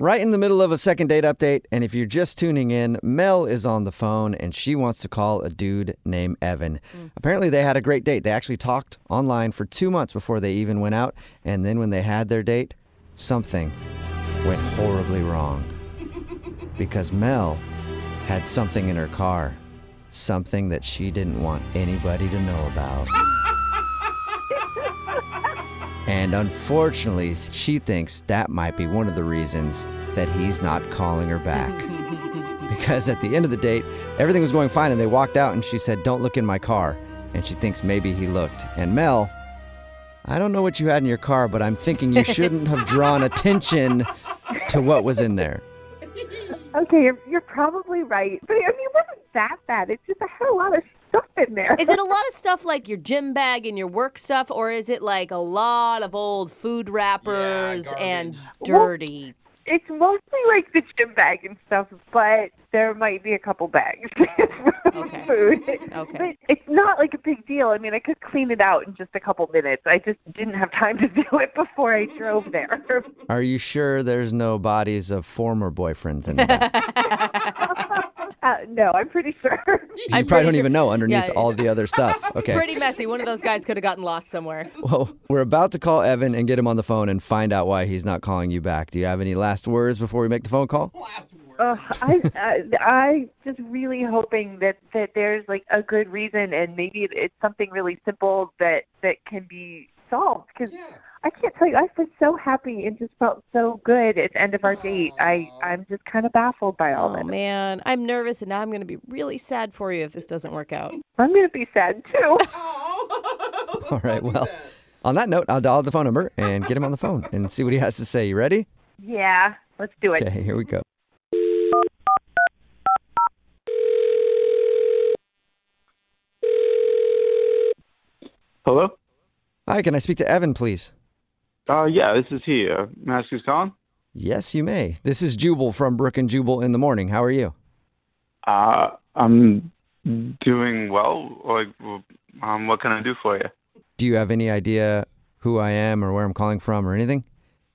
Right in the middle of a second date update, and if you're just tuning in, Mel is on the phone, and she wants to call a dude named Evan. Apparently, they had a great date. They actually talked online for 2 months before they even went out, and then when they had their date, something went horribly wrong. Because Mel had something in her car, something that she didn't want anybody to know about. And unfortunately, she thinks that might be one of the reasons that he's not calling her back. Because at the end of the date, everything was going fine and they walked out and she said, "Don't look in my car." And she thinks maybe he looked. And Mel, I don't know what you had in your car, but I'm thinking you shouldn't have drawn attention to what was in there. Okay, you're probably right. But I mean, it wasn't that bad. It's just I had a lot of stuff in there. Is it a lot of stuff like your gym bag and your work stuff, or is it like a lot of old food wrappers and dirty? It's mostly like the gym bag and stuff, but there might be a couple bags of food. Okay. But it's not like a big deal. I mean, I could clean it out in just a couple minutes. I just didn't have time to do it before I drove there. Are you sure there's no bodies of former boyfriends in the back? No, I'm pretty sure. You probably don't even know underneath all the other stuff. Okay. Pretty messy. One of those guys could have gotten lost somewhere. Well, we're about to call Evan and get him on the phone and find out why he's not calling you back. Do you have any last words before we make the phone call? I just really hoping that there's like a good reason, and maybe it's something really simple that can be solved. Because I can't tell you, I was so happy and just felt so good at the end of our date. I'm just kind of baffled by all this. Oh man, I'm nervous, and now I'm going to be really sad for you if this doesn't work out. I'm going to be sad too. All right, well, on that note, I'll dial the phone number and get him on the phone and see what he has to say. You ready? Yeah, let's do it. Okay, here we go. Hello? Hi, can I speak to Evan, please? Yeah, this is he. May I ask who's calling? Yes, you may. This is Jubal from Brook and Jubal in the Morning. How are you? I'm doing well. What can I do for you? Do you have any idea who I am or where I'm calling from or anything?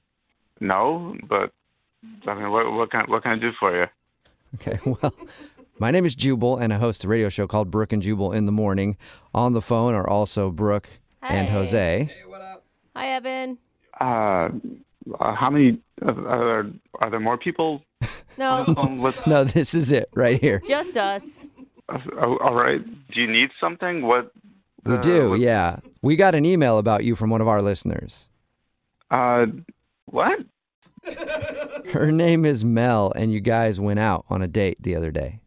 No, but I mean, what can I do for you? Okay, well, my name is Jubal, and I host a radio show called Brook and Jubal in the Morning. On the phone are also Brooke and Jose. Hey, what up? Hi, Evan. How many are there more people? No, No, this is it right here. just us. All right. Do you need something? What? We do, yeah. We got an email about you from one of our listeners. What? Her name is Mel, and you guys went out on a date the other day.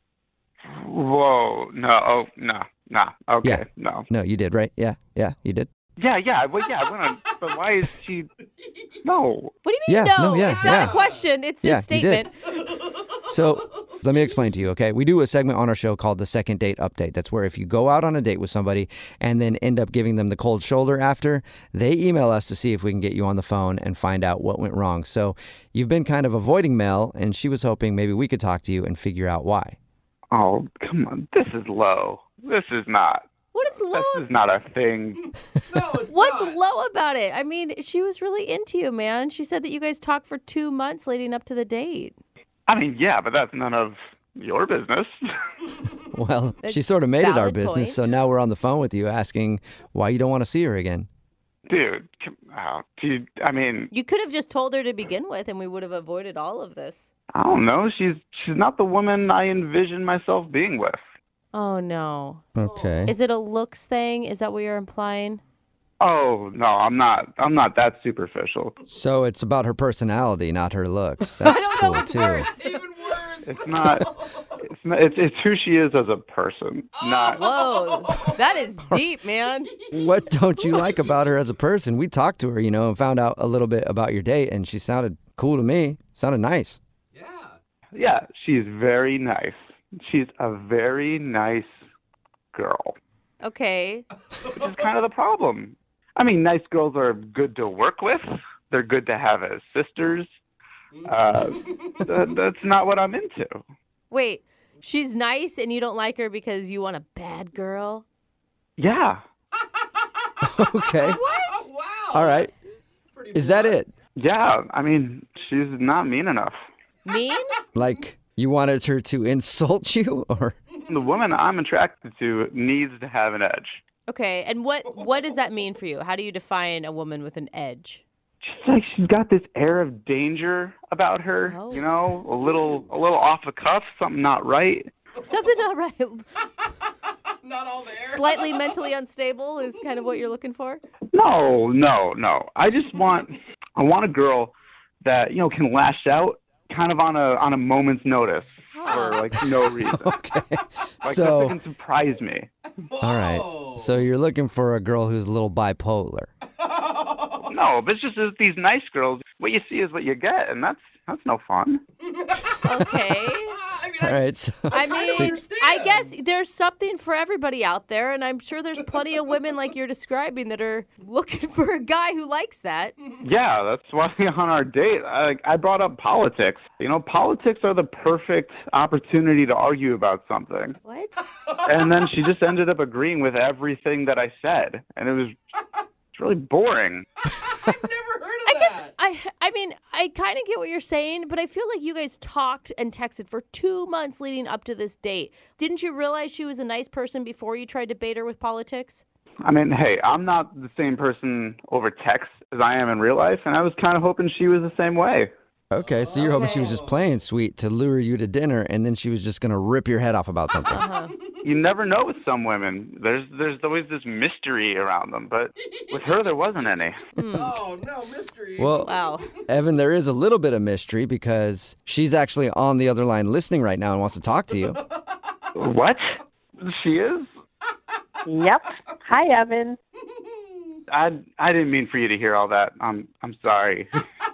Whoa! No! Oh, no! Okay, Yeah. no. No, you did, right? Yeah, you did. Yeah. Well, yeah. I went on, but why is she? No. What do you mean, Yeah, no? no, yeah, It's not yeah. a question. It's Yeah, a statement. So let me explain to you, okay? We do a segment on our show called the Second Date Update. That's where if you go out on a date with somebody and then end up giving them the cold shoulder after, they email us to see if we can get you on the phone and find out what went wrong. So you've been kind of avoiding Mel, and she was hoping maybe we could talk to you and figure out why. Oh, come on. This is low. This is not. What is low? This is not a thing. No, it's What's not. low about it? I mean, she was really into you, man. She said that you guys talked for 2 months leading up to the date. I mean, yeah, but that's none of your business. Well, That's she sort of made it our valid business, point. so now we're on the phone with you asking why you don't want to see her again. Dude, I mean, You could have just told her to begin with, and we would have avoided all of this. I don't know. She's not the woman I envision myself being with. Oh, no. Okay. Is it a looks thing? Is that what you're implying? Oh, no, I'm not that superficial. So it's about her personality, not her looks. That's cool, too. Even worse. It's not. It's who she is as a person. Not. Whoa, that is deep, man. What don't you like about her as a person? We talked to her, and found out a little bit about your date, and she sounded cool to me. Sounded nice. Yeah. Yeah, she's very nice. She's a very nice girl. Okay. Which is kind of the problem. I mean, nice girls are good to work with. They're good to have as sisters. That's not what I'm into. Wait, she's nice and you don't like her because you want a bad girl? Yeah. Okay. Oh, wow. All right. Pretty Is that blunt. it? Yeah, I mean, she's not mean enough. Mean? Like, you wanted her to insult you, or? The woman I'm attracted to needs to have an edge. Okay, and what does that mean for you? How do you define a woman with an edge? Just like she's got this air of danger about her, Oh. you know, a little off the cuff, something not right. Something not right. Not all there. Slightly mentally unstable is kind of what you're looking for? No. I want a girl that, you know, can lash out kind of on a moment's notice for like no reason. Okay. Like So, that can surprise me. all right. So you're looking for a girl who's a little bipolar. No, but it's just that these nice girls, what you see is what you get, and that's no fun. Okay. All right. So, I mean, understand. I guess there's something for everybody out there, and I'm sure there's plenty of women like you're describing that are looking for a guy who likes that. Yeah, that's why on our date, I brought up politics. You know, politics are the perfect opportunity to argue about something. What? And then she just ended up agreeing with everything that I said, and it's really boring. I've never heard of I guess that. I mean, I kind of get what you're saying, but I feel like you guys talked and texted for 2 months leading up to this date. Didn't you realize she was a nice person before you tried to bait her with politics? I mean, hey, I'm not the same person over text as I am in real life, and I was kind of hoping she was the same way. okay, so you're hoping she was just playing sweet to lure you to dinner, and then she was just going to rip your head off about something. Uh-huh. You never know with some women. There's always this mystery around them, but with her there wasn't any. Oh, no, mystery. Well, Wow. Evan, there is a little bit of mystery because she's actually on the other line listening right now and wants to talk to you. What? She is? Yep. Hi, Evan. I didn't mean for you to hear all that. I'm sorry.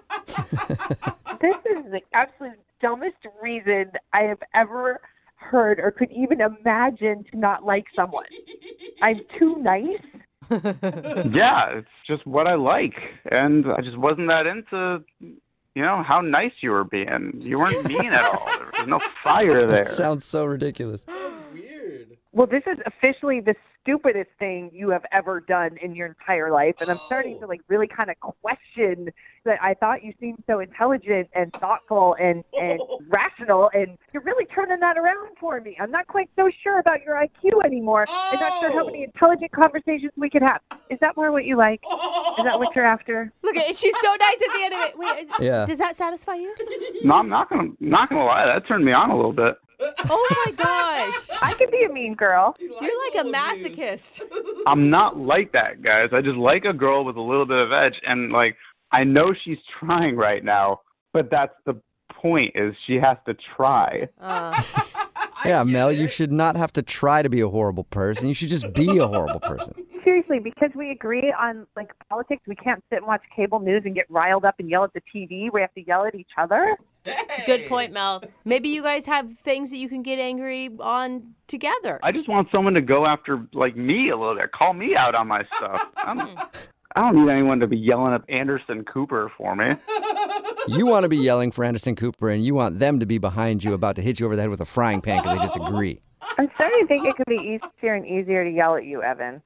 This is the absolute dumbest reason I have ever heard or could even imagine to not like someone. I'm too nice. Yeah, it's just what I like, and I just wasn't that into, you know, how nice you were being. You weren't mean at all. There was no fire there. That sounds so ridiculous. Weird. Well, this is officially the stupidest thing you have ever done in your entire life, and I'm starting to like really kind of question that. I thought you seemed so intelligent and thoughtful and rational, and you're really turning that around for me. I'm not quite so sure about your IQ anymore. I'm not sure how many intelligent conversations we could have. Is that more what you like? Is that what you're after? Look at it. She's so nice at the end of it. Wait, Yeah. does that satisfy you? No, I'm not gonna lie. That turned me on a little bit. Oh my gosh. I could be a mean girl. You're like a masochist. I'm not like that, guys. I just like a girl with a little bit of edge, and like I know she's trying right now, but that's the point. Is she has to try. Yeah, Mel, you should not have to try to be a horrible person. You should just be a horrible person. Seriously, because we agree on like politics, we can't sit and watch cable news and get riled up and yell at the TV. We have to yell at each other. Good point, Mel. Maybe you guys have things that you can get angry on together. I just want someone to go after like me a little bit. Call me out on my stuff. I don't need anyone to be yelling at Anderson Cooper for me. You want to be yelling for Anderson Cooper, and you want them to be behind you about to hit you over the head with a frying pan because they disagree. I'm starting to think it could be easier and easier to yell at you, Evan.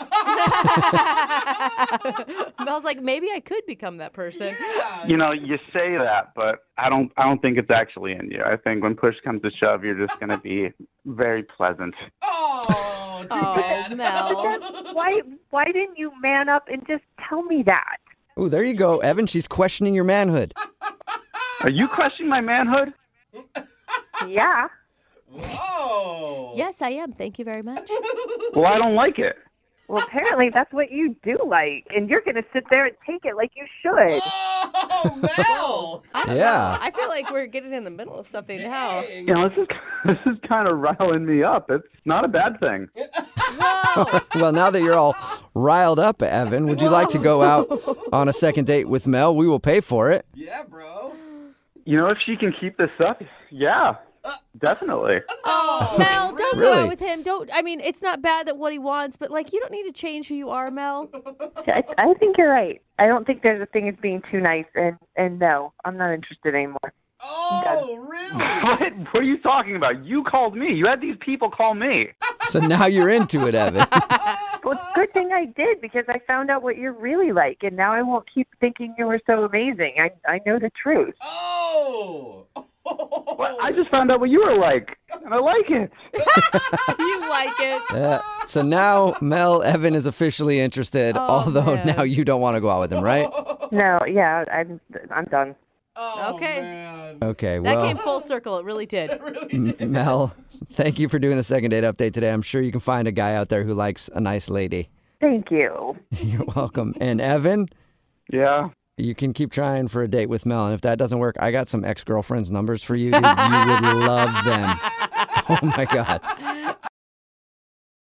Mel's like, maybe I could become that person. You know, you say that, but I don't think it's actually in you. I think when push comes to shove, you're just going to be very pleasant. Oh, too Oh, bad. Mel. Why didn't you man up and just tell me that? Oh, there you go, Evan. She's questioning your manhood. Are you questioning my manhood? Yeah. Whoa. Yes, I am. Thank you very much. Well, I don't like it. Well, apparently that's what you do like, and you're going to sit there and take it like you should. Oh, Mel. I don't Yeah. know. I feel like we're getting in the middle of something now. Dang. You know, this is kind of riling me up. It's not a bad thing. Whoa. Well, now that you're all riled up, Evan, would you like to go out on a second date with Mel? We will pay for it. Yeah, bro. You know, if she can keep this up, yeah, definitely. Oh, Mel, don't go Really? out with him. Don't. I mean, it's not bad that what he wants, but like, you don't need to change who you are, Mel. I think you're right. I don't think there's a thing as being too nice, and no, I'm not interested anymore. Oh, really? What are you talking about? You called me. You had these people call me. So now you're into it, Evan. Well, good thing I did because I found out what you're really like, and now I won't keep thinking you were so amazing. I know the truth. Oh. Well, I just found out what you were like, and I like it. You like it. So now Mel, Evan is officially interested, Oh, although man. now you don't want to go out with him, right? No, yeah, I'm done. Oh, Okay. man. Okay, That well, came full circle. It really did. Mel, thank you for doing the second date update today. I'm sure you can find a guy out there who likes a nice lady. Thank you. You're welcome. And Evan, Yeah. you can keep trying for a date with Mel. And if that doesn't work, I got some ex-girlfriends' numbers for you. Dude. You would love them. Oh, my God.